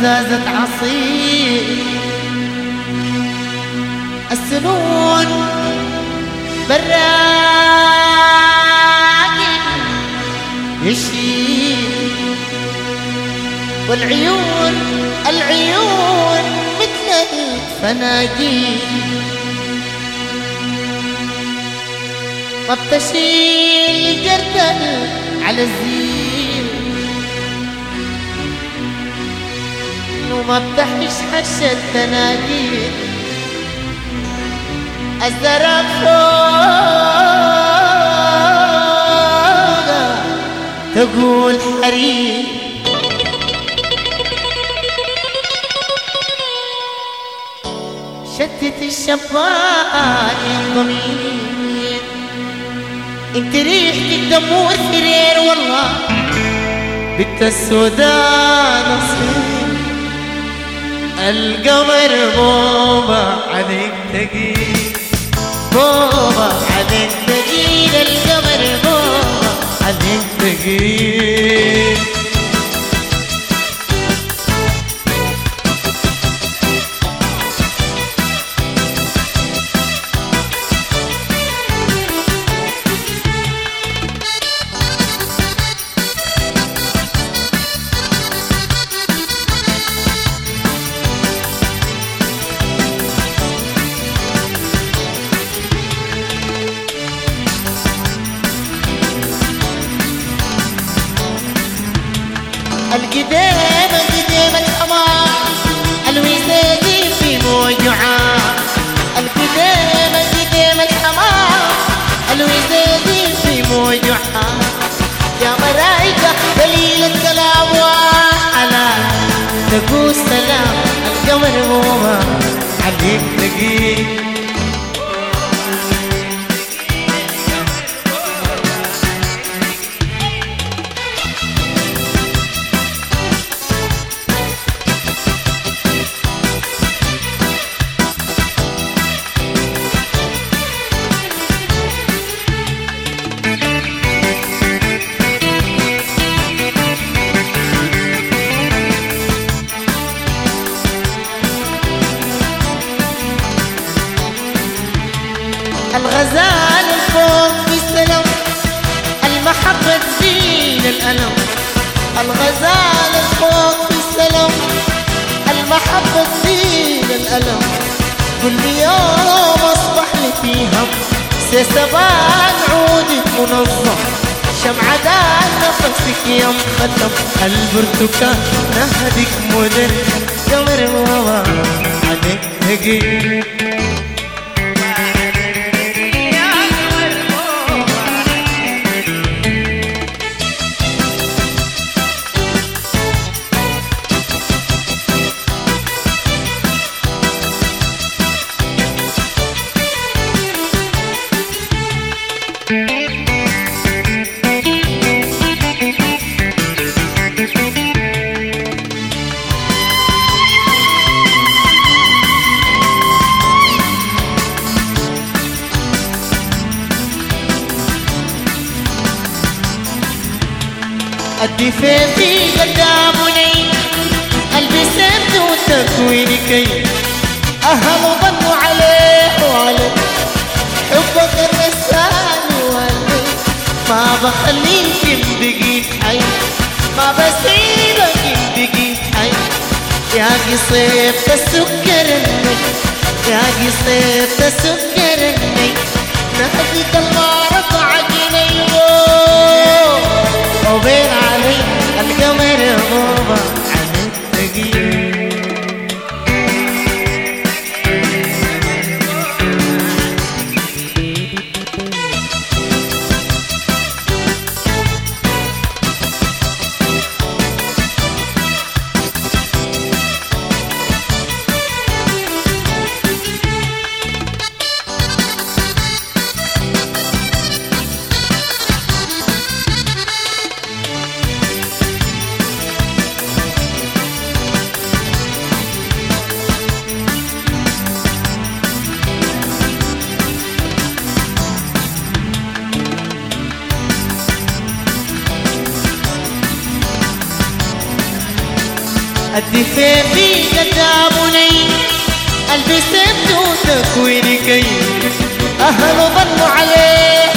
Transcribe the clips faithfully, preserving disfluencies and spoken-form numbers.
مزازة عصير السنون براق يشيل والعيون العيون مثل الفناجيل ما بتشيل جردل على الزين وما بتحش حش التناديل الزرق فوق تقول حريم شتت الشبان الضمير انت ريحة الدمور فرير والله بنت السودان اصير القمر بوبا عليك تقيل بوبا عليك تقيل القمر بوبا عليك تقيل القدام القدام الحمار الوزادين في موجعان القدام القدام الحمار الوزادين في موجعان يا ملايكة دليل الكلام وحلال تقول سلام القمر بوبا عليك تقيل الغزال الفوق في السلام المحبة تزيل الألم الغزال الفوق في السلام المحبة تزيل الألم كل يوم أصبح لي فيها سيسبان عودك منظم شمعدان نفسك يا مختم البرتقال نهدك مدر قمر بوبا عليك تقيل الدفاع في قدامني البسمت وتكوينكي أهل ظنوا عليه وعليه حبك الرسال وعليه ما بخليك بقيت حي ما بسيبك بقيت حي يا قصيب تسكرني يا قصيب تسكرني نهديك المعرض عجيني وبين علي القمر بوبا عليك تقيل الدفء في قدامني قلبي سبت وتكويني كي أهل ظنوا عليه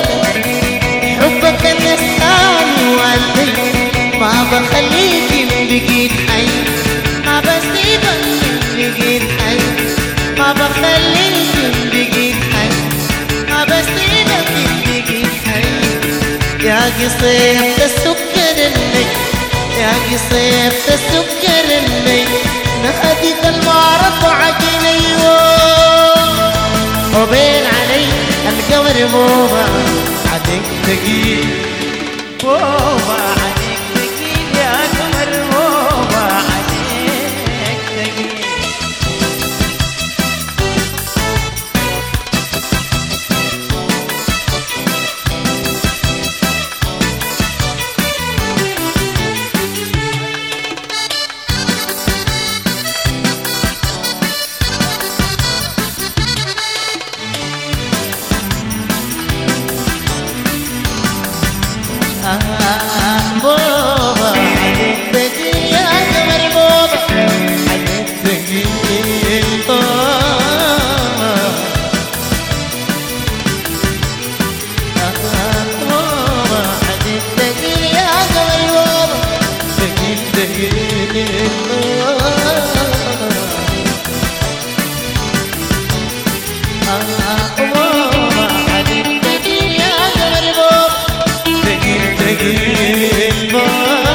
حبك النساني والدي ما بخليك بقيت حي ما بسيبك بقيت حي ما بخليك بقيت حي ما بسيبك بقيت حي يا قصيف السكر اللي يا قصيف السكر اللي نهديك المعرض وعجيني وبين علي القمر بوبا عدك تقيل بوبا عدك تقيل يا قمر بوبا عدك تقيل بوبا عدك تقيل يا قمر بوبا عدك تقيل بوبا عدك تقيل يا قمر بوبا تقيل تقيل بوبا عدك تقيل يا قمر بوبا تقيل تقيل بوبا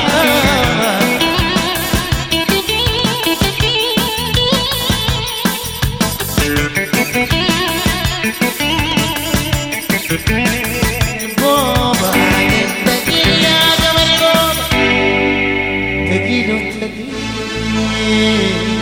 بوبا عدك تقيل يا قمر بوبا تقيل تقيل